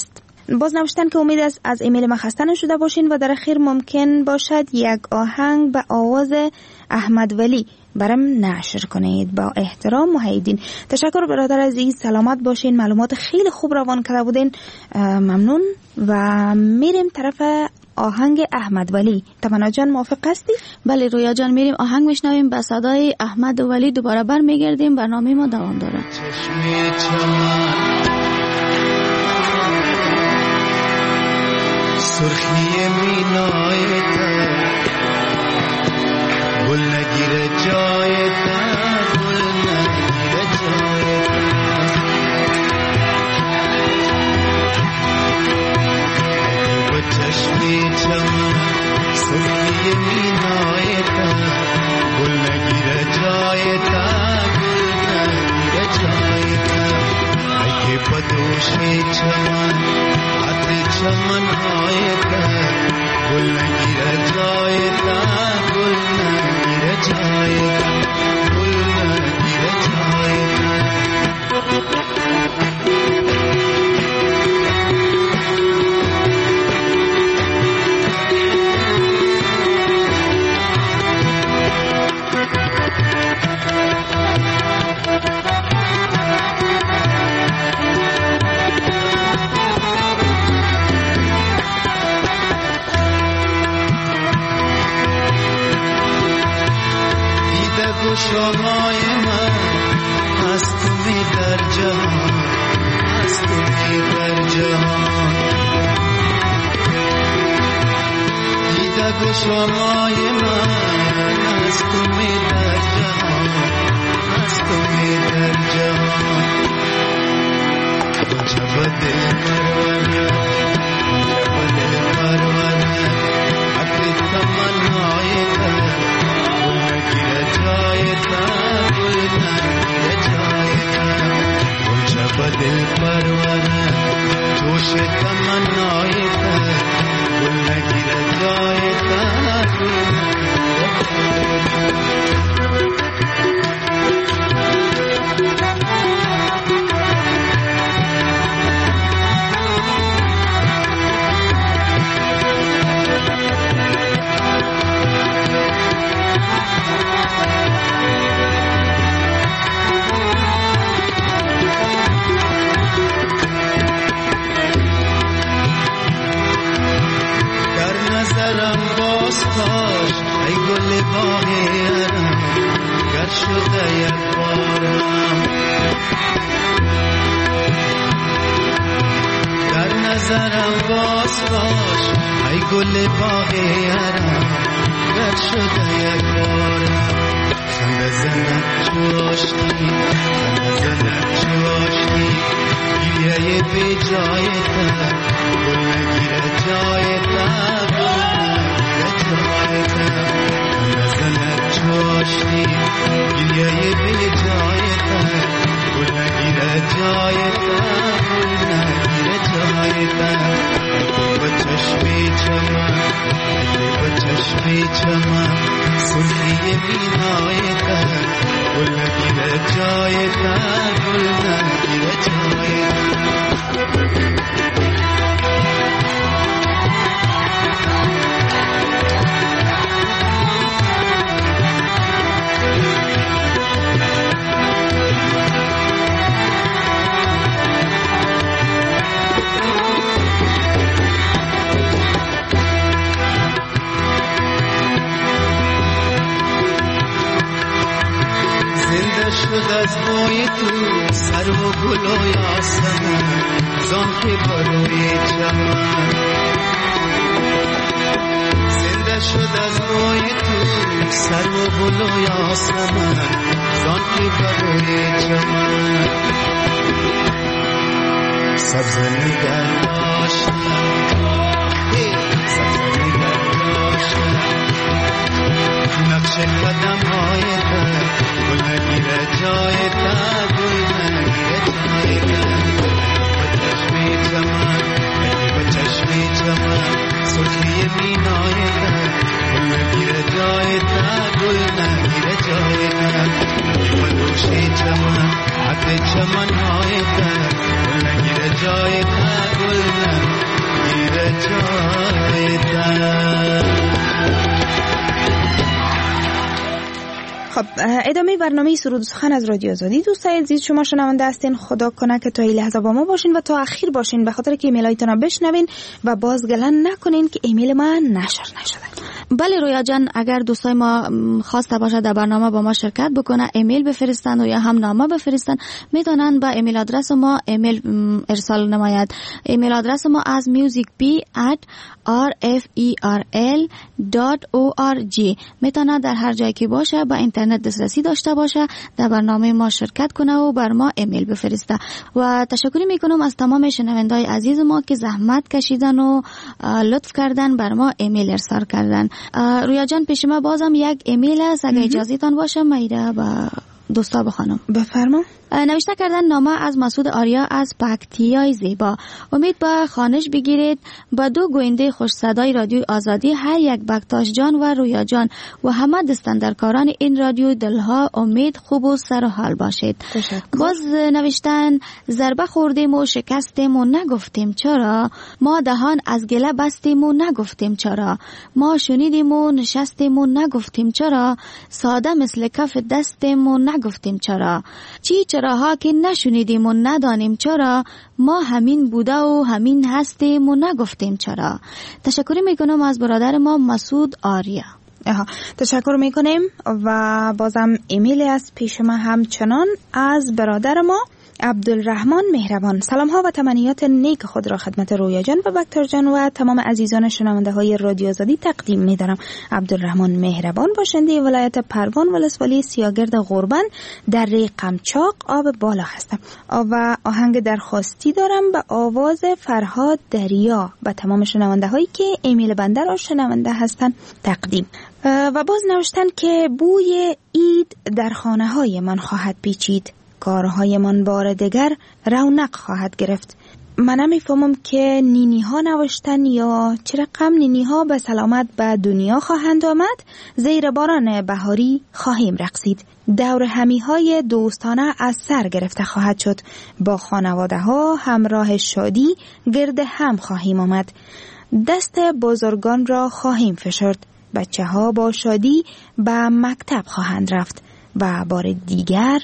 باز نوشتن که امید است از ایمیل ما خسته نشده باشین و در اخیر ممکن باشد یک آهنگ به آواز احمد ولی برام نشر کنید. با احترام محیدین. تشکر برادر عزیز، سلامت باشین، معلومات خیلی خوب روان کرده بودین، ممنون. و میریم طرف آهنگ احمد ولی. تمنا جان موافق هستی؟ بله رویا جان، میریم آهنگ میشنویم، به صدای احمد ولی دوباره برمیگردیم، برنامه ما دوام داره. سرخی مینای گل نگیره جای گل نگیره جای با چشمی چمن سرخی مینای گل نگیره جای گل نگیره جای اگه با دوشی چمن حد چمن های گل نگیره جای گل نگیره جای گل نگیره جای شمای من از تو می در جهان، از تو می در جهان دیده گو شمای من از تو می در جهان، از تو می در جهان جب دل پرونه جب دل پرونه حقی تمنای گل نگیره جای گل نگیره جای جب دل پرونه جوش تمنای گل نگیره جای گل ای گل باغیرم گر شده یک بارم در نظرم باز باش ای گل باغیرم گر شده یک بارم خنده زنک چواشتی خنده زنک چواشتی گیلیه بی جای تا گل نگیره جای تا نزنت چاشتی گلیه بی جایتا گل نگیره جایتا گل نگیره جایتا با چشمی چمن با چشمی چمن سرخی بینایتا گل نگیره جایتا گل نگیره جایتا شد از بوی تو سر و گل و یاسمن زان که بروی چمن زنده شد از بوی تو سر و گل و یاسمن زان که بروی چمن سبز نگر داشتم سبز نگر داشتم نقش قدم های گل نگیره جای تا گل نگیره جای تا با چشمی چمن با چشمی چمن سرخی مینای تا گل نگیره جای تا گل نگیره جای تا با دوشی چمن حد چمن های تا گل نگیره جای تا گل نگیره خب ادامه برنامه سرود و سخن از رادیو آزادی. دوستای عزیز شما شنونده هستین، خدا کنه که تا این لحظه با ما باشین و تا اخیر باشین، به خاطر که ایمیلایتون رو بشنوین و باز گلن نکنین که ایمیل ما نشر نشده. بله رویا جان، اگر دوستای ما خواسته باشه در برنامه با ما شرکت بکنه، ایمیل بفرستن و یا هم نامه بفرستن، میتونن با ایمیل آدرس ما ایمیل ارسال نماید. ایمیل آدرس ما از musicp@rferl.org. میتونه در هر جایی که باشه با اینترنت دسترسی داشته باشه، در برنامه ما شرکت کنه و بر ما ایمیل بفرسته. و تشکر میکنم از تمام شنوندگان عزیز ما که زحمت کشیدن و لطف کردن بر ما ایمیل ارسال کردن. رویا جان، پیش ما بازم یک ایمیل است، اگه اجازهتان باشه میره با دوستا بخوانم. بفرما. نوشته کردن نامه از مسعود آریا از پکتیای زیبا. امید با خانش بگیرید با دو گوینده خوش صدای رادیو آزادی، هر یک بکتاش جان و رویا جان و همه دستندرکاران این رادیو، دلها امید خوب و سر و حال باشید. باز نوشتن ضربه خوردیم و شکستیم و نگفتیم چرا، ما دهان از گله بستیم و نگفتیم چرا، ما شنیدیم و نشستیم و نگفتیم چرا، ساده مثل کف دستیم و نگفتیم چرا، چراها که نشنیدیم و ندانیم چرا، ما همین بوده و همین هستیم و نگفتیم چرا. تشکر میکنم از برادر ما مسعود آریا. تشکر میکنیم و بازم ایمیل از پیش ما همچنان از برادر ما عبدالرحمن مهربان. سلام ها و تمنیات نیک خود را خدمت رویا جان و بکتر جان و تمام عزیزان شنونده های رادیو آزادی تقدیم می دارم. عبدالرحمن مهربان باشنده ولایت پروان ولسوالی سیاگرد غربن در قمچاق آب بالا هستم و آهنگ درخواستی دارم به آواز فرهاد دریا و تمام شنونده هایی که ایمیل بنده را شنونده هستند تقدیم. و باز نوشتن که بوی عید در خانه های من خواهد پیچید، کارهای من بار دیگر رونق خواهد گرفت. من نمیفهمم که نینی ها نوشتن یا چه رقم نینی ها به سلامت به دنیا خواهند آمد، زیر باران بهاری خواهیم رقصید، دور همی های دوستانه از سر گرفته خواهد شد، با خانواده ها همراه شادی گرد هم خواهیم آمد، دست بزرگان را خواهیم فشرد، بچه ها با شادی به مکتب خواهند رفت و بار دیگر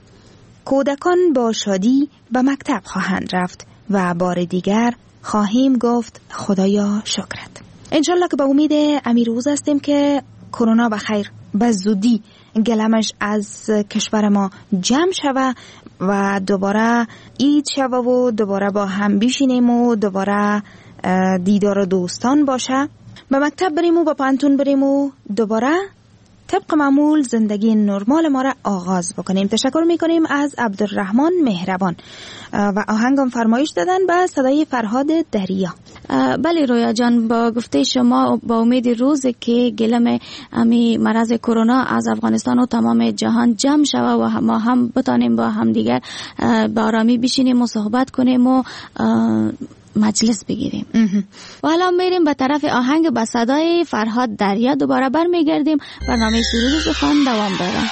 کودکان با شادی به مکتب خواهند رفت و بار دیگر خواهیم گفت خدایا شکرت. انشالله که به امید امیر روز هستیم که کرونا بخیر به زودی گلمش از کشور ما جمع شوه و دوباره عید شوه و دوباره با هم بشینیم و دوباره دیدار دوستان باشه، به مکتب بریم و به پانتون بریم و دوباره طبق معمول زندگی نرمال ما را آغاز بکنیم. تشکر میکنیم از عبدالرحمن مهربان و آهنگم فرمایش دادن به صدای فرهاد دریا. بله رویا جان، با گفته شما با امید روزی که گلم امی مرض کرونا از افغانستان و تمام جهان جمع شوه و ما هم بتانیم با هم دیگر با آرامی بشینیم و صحبت کنیم و مجلس بگیریم. و حالا میریم به طرف آهنگ به صدای فرهاد دریا. دوباره برمیگردیم، برنامه سرود و سخن دوام داره.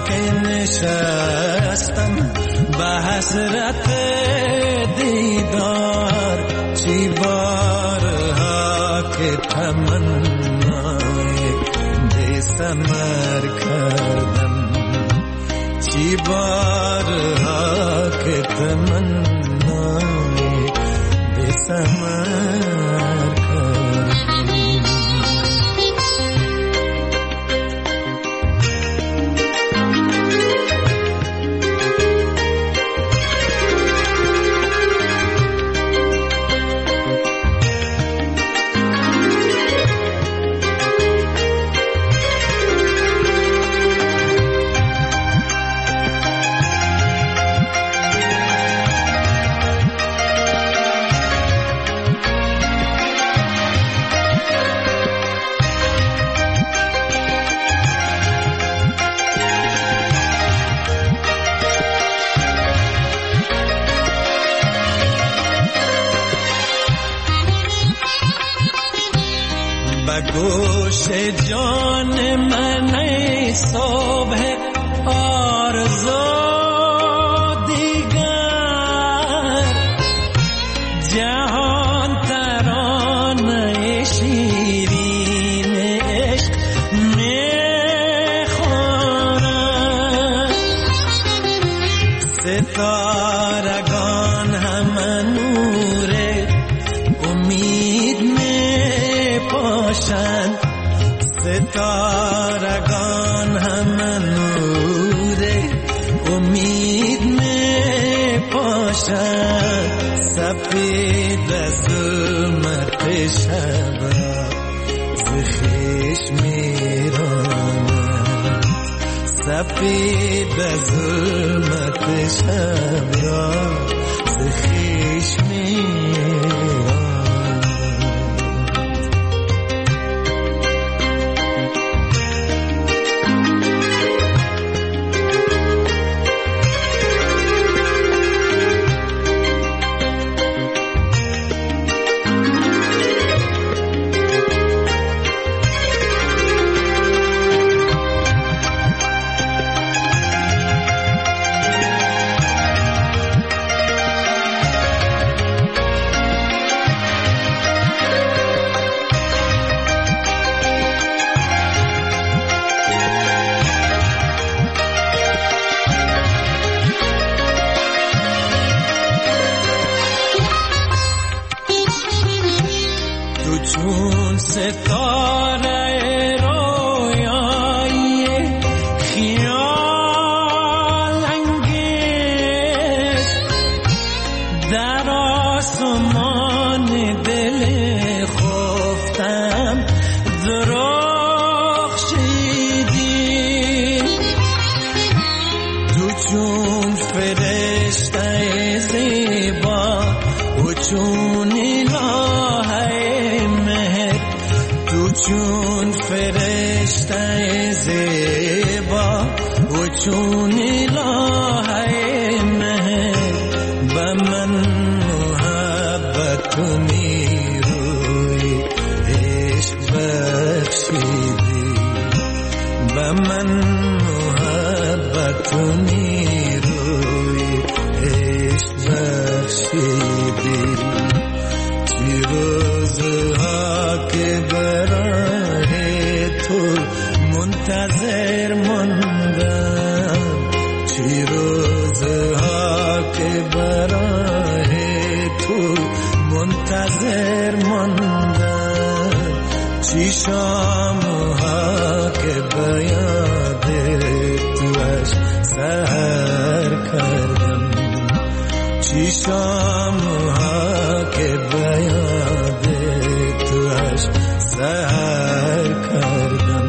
حسرت دیدار ثمر کردم، چی بارها که تمنای به ثمر کردم. گوش جان من ای صبح آرزو دیگر، جهان ترانه شیرین عشق میخورد، ستارگان همه نور امید میپاشند، ستارگان همه نور امید میپاشند، سفید ظلمت شب را ز خویش میراند، سفید ظلمت شب را ز خویش میراند. چون ستاره رویایی خیال انگیز، در آسمان دل خفتم درخشیدی، تو چون فرشته زیبا و چون چون فرشته زیبا و چون الهه مهر، به من محبت و نیروی عشق بخشیدی، به من محبت و نیروی عشق بخشیدی. چی روزها که برای تو منتظر ماندم، چی روزها که برای تو منتظر ماندم، چی شامها که به یاد توش سحر کردم، چی شامها که به یاد توش سحر کردم.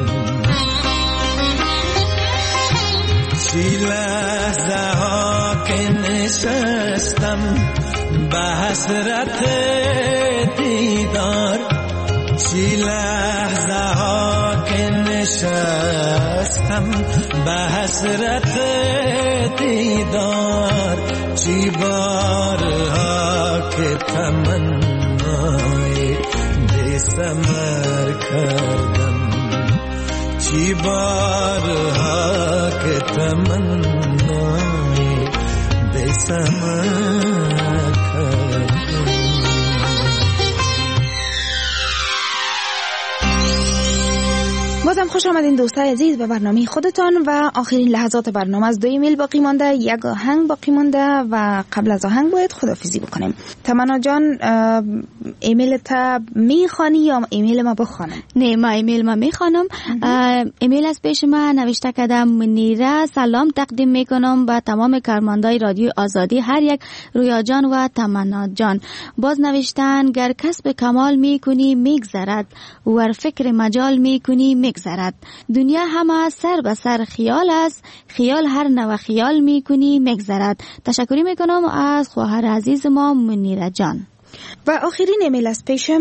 چی لحظه ها که نشستم به حسرت دیدار، چی لحظه ها که نشستم به حسرت دیدار، چی بارها که تمنای بی ثمر کردم، چی بارها که تمنای بی ثمر کردم. بازم سلام، خوش آمدین دوستای عزیز به برنامه خودتان و آخرین لحظات برنامه. از 2 ایمیل باقی مانده، 1 آهنگ باقی مانده و قبل از آهنگ باید خداحافظی بکنیم. تمنا جان، ایمیل تا میخوانی یا ایمیل ما بخوانم؟ نه، ما ایمیل ما میخوانم. ایمیل از پیش ما نوشته کردم: منیره سلام تقدیم میکنم به تمام کارمندای رادیو آزادی، هر یک، رویا جان و تمنا جان. باز نوشتن: گر کسب کمال میکنی میگذرد، ور فکر مجال میکنی میگذرد. دنیا همه سر به سر خیال است، خیال هر نوع خیال میکنی میگذرد. تشکری میکنم از خواهر عزیز ما منیره جان. و آخرین ایمیل از پیشم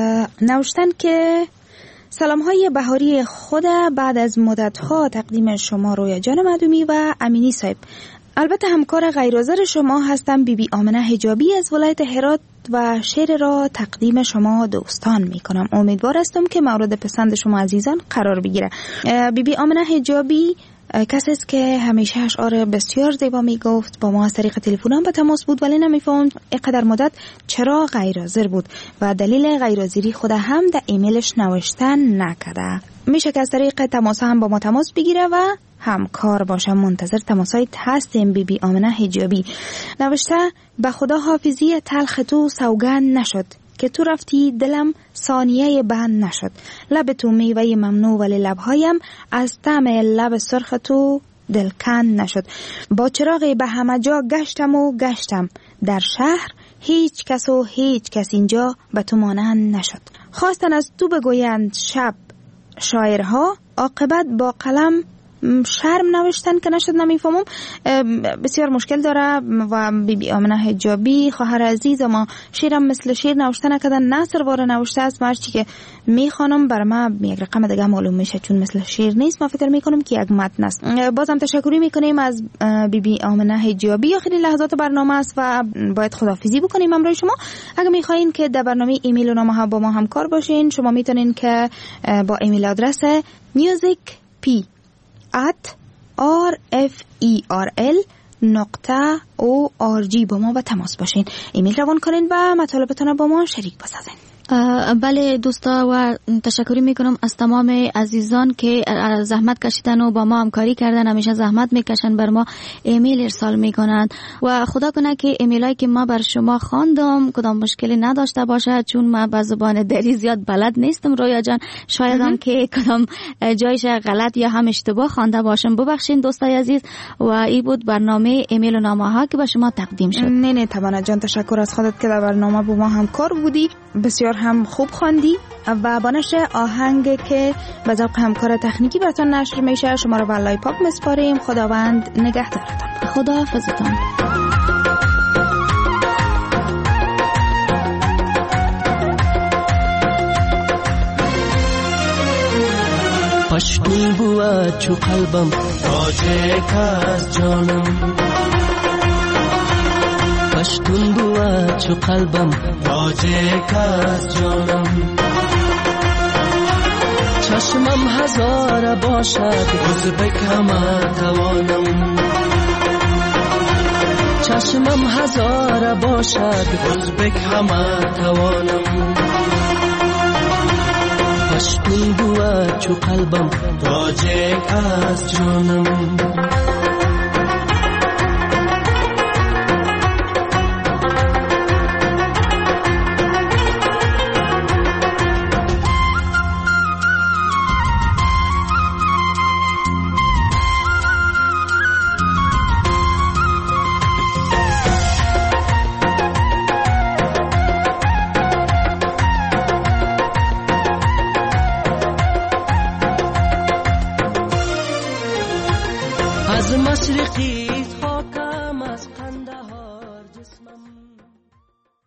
نوشتن که سلام های بهاری خود بعد از مدت ها تقدیم شما رویا جان معدومی و امینی صاحب. البته همکار غیرحاضر شما هستم، بیبی آمنه حجابی از ولایت هرات و شعر را تقدیم شما دوستان می کنم. امیدوار هستم که مورد پسند شما عزیزان قرار بگیره. بیبی آمنه حجابی کسی است که همیشه اشعار بسیار زیبا می گفت. با ما از طریق تلفن هم به تماس بود، ولی نمیفهم اینقدر مدت چرا غیرحاضر بود و دلیل غیرحاضری خود هم در ایمیلش نوشتن نکرده. میشه که از طریق تماس هم با ما تماس بگیره و همکار باشم. منتظر تماسای هستیم. بیبی آمنه حجابی نوشته: به خدا حافظی تلخ تو سوگند نشد، که تو رفتی دلم ثانیه بند نشد. لب تو میوه ممنوع ولی لبهایم از طعم لب سرخ تو دلکند نشد. با چراغی به همه جا گشتم و گشتم، در شهر هیچ کس و هیچ کس اینجا به تو مانند نشد. خواستن از تو بگویند شب شاعرها، عاقبت با قلم شرم نوشتن که نشد. نمیفهمم، بسیار مشکل داره. و بیبی آمنه حجابی خواهر عزیز ما شیرم مثل شیر نوشته نکردن، نصر واره نوشته است. مرچی که میخوانم بر ما یک رقم دیگه معلوم میشه، چون مثل شیر نیست. ما فکر میکنم که یک متن است. بازم تشکری میکنیم از بیبی آمنه حجابی. آخرین لحظات برنامه است و باید خداحافظی بکنیم امروز شما. اگه میخواین که در برنامه ایمیل و نامه ها با ما همکار باشین، شما میتونین که با ایمیل آدرس musicp@rferl.org با ما و تماس باشین. ایمیل روان کنین و مطالبتون با ما شریک بسازین. بله دوستا، و تشکری میکنم از تمام عزیزان که زحمت کشیدن و با ما همکاری کردن. همیشه زحمت میکشن، بر ما ایمیل ارسال میکنن و خدا کنه که ایمیلایی که ما بر شما خواندم کدام مشکلی نداشته باشه، چون ما به زبان دری زیاد بلد نیستم رویا جان. شاید هم که کدام جایش غلط یا هم اشتباه خوانده باشم، ببخشین دوستای عزیز. و این بود برنامه ایمیل و نامه ها که به شما تقدیم شد. نه تمنا جان، تشکر از خودت که در برنامه با ما همکار بودی. بسیار هم خوب خواندی و با نشر آهنگ که به ذوق همکار تکنیکی براتون نشر میشه شما رو به لای پاپ میسپاریم. خداوند نگهدارتون. خداحافظتون. پشتون بود چو قلبم تاجک از جانم، پشتون بود چو قلبم تاجک از جانم. چشمم هزار باشد ازبک همه توانم، چشمم هزار باشد ازبک همه توانم. پشتون بود چو قلبم تاجک از جانم.